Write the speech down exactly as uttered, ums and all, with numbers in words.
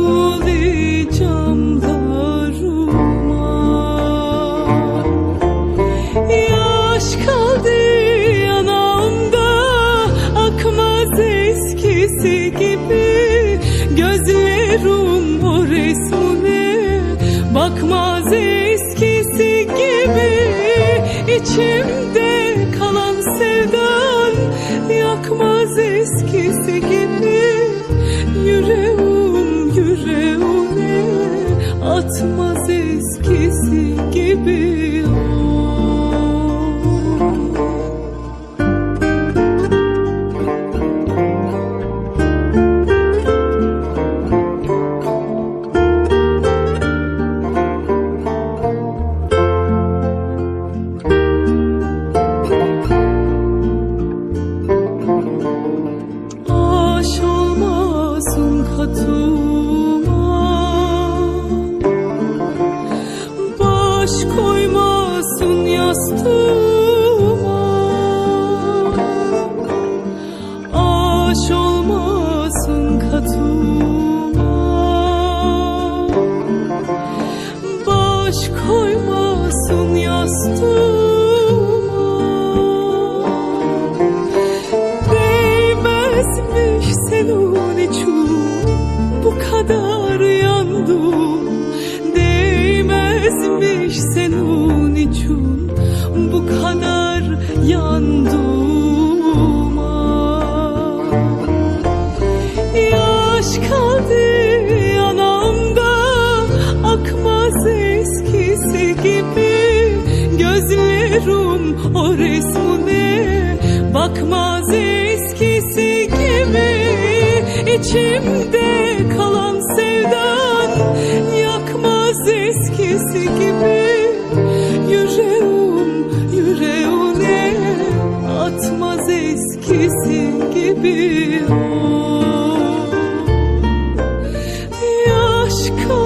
Tuli camlarıma yaş kaldı yanağımda, akmaz eskisi gibi. Gözlerim o resmine bakmaz eskisi gibi. İçimde kalan sevdan yakmaz eskisi gibi. Yüreğim yüreğine atmaz eskisi gibi. Baş koymasın yastığıma, aş olmasın katıma. Baş koymasın yastığıma. Değmezmiş senin için bu kadar yandım. Değmezmiş senin için bu kadar yandım. Yaş kaldı yanağımda, akmaz eskisi gibi. Gözlerim o resmine bakmaz eskisi gibi. İçimde kalan sevdan yakmaz eskisi gibi. Yüreğim yüreğine atmaz eskisi gibi. Yaş